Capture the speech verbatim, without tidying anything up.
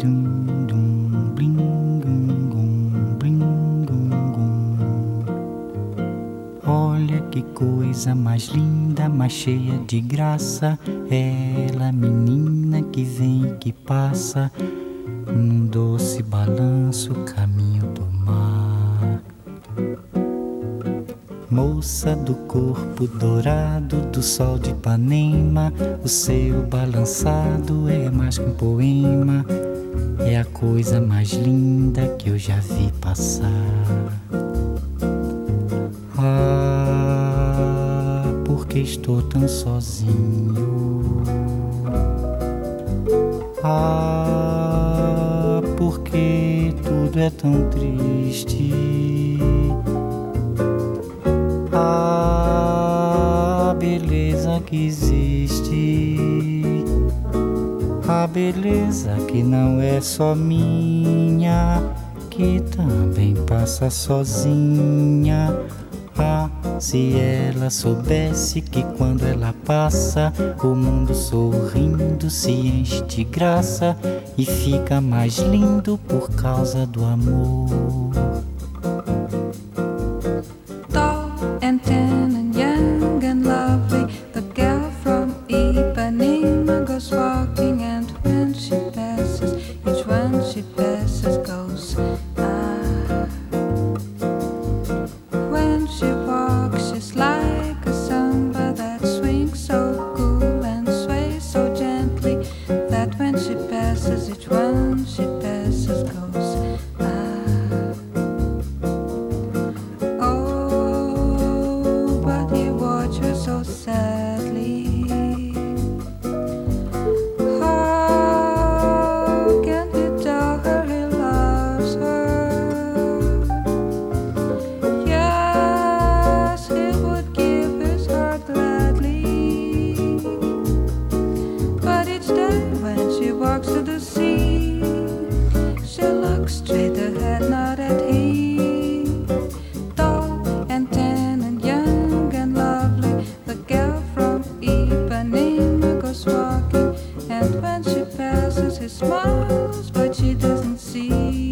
dum, dum, bling, gum, gum, bling, gum, gum. Olha que coisa mais linda, mais cheia de graça. Ela, menina que vem e que passa num doce balanço, caminho do mar. Moça do corpo dourado do sol de Ipanema, o seu balançado é mais que um poema. É a coisa mais linda que eu já vi passar. Ah, porque estou tão sozinho. Ah, porque tudo é tão triste. A beleza que existe, a beleza que não é só minha, que também passa sozinha. Ah, se ela soubesse que quando ela passa, o mundo sorrindo se enche de graça e fica mais lindo por causa do amor. And tan and young and lovely, the girl from Ipanema goes walking, and when she passes, each one she passes goes ah. When she walks, she's like a samba that swings so cool and sways so gently, that when she passes, each one she passes goes ah. So sadly, how can he tell her he loves her? Yes, he would give his heart gladly, but each day when she walks to the sea, she looks straight ahead, not at him. Tall and tan and young and lovely, the girl from Ipanema goes walking, and when she passes, he smiles, but she doesn't see.